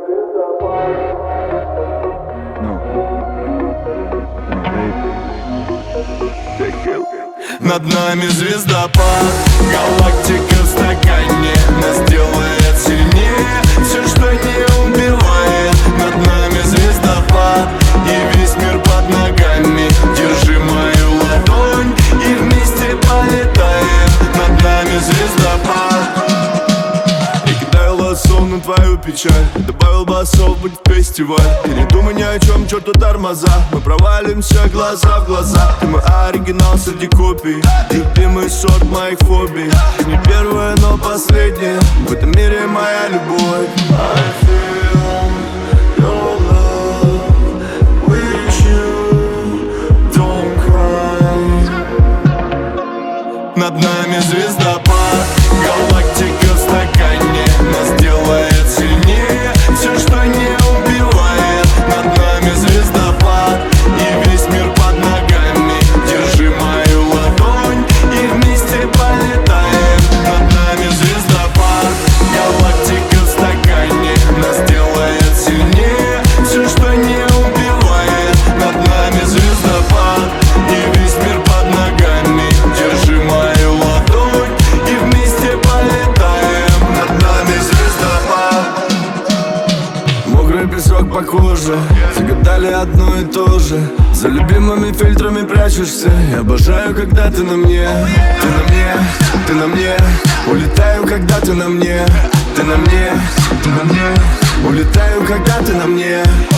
Над нами звездопад, галактика в стакане нас делает сильнее. Все, что не убивает. Над нами звездопад, и весь мир под ногами. Держи мою ладонь, и вместе полетаем. Над нами звездопад. Я кидаю лассо на твою печаль, добавил басов, будь фестиваль. И не думай ни о чем, черту тормоза. Мы провалимся глаза в глаза. Ты мой оригинал среди копий, любимый сорт моих фобий. Не первая, но последняя в этом мире моя любовь. I feel your love with you, don't cry. Над нами звездопад, галактика в стакане нас делает сильнее. Все, что не убивает. Над нами звездопад, и весь мир под ногами. Держи мою ладонь, и вместе полетаем. Над нами звездопад, галактика в стакане нас делает сильнее. Все, что не убивает. Над нами звездопад, и весь мир под ногами. Держи мою ладонь, и вместе полетаем. Над нами звездопад. Мокрый песок по коже, загадали одно и то же. За любимыми фильтрами прячешься. Я обожаю, когда ты на мне. Ты на мне, ты на мне. Улетаю, когда ты на мне. Ты на мне, ты на мне. Улетаю, когда ты на мне.